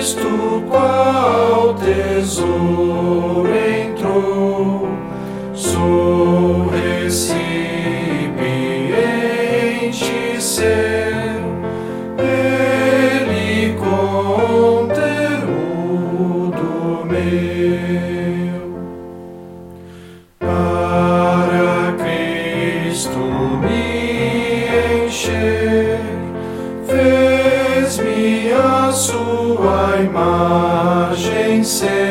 Cristo qual tesouro entrou, sou recipiente seu, Ele conteúdo meu. Para Cristo me encher, fez-me a sua imagem ser.